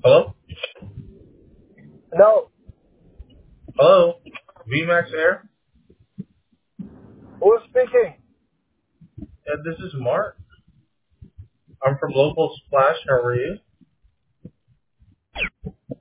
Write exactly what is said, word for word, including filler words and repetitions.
Hello? No, Hello? V MAX Air? who's speaking? Yeah, this is Mark. I'm from Local Splash. How are you?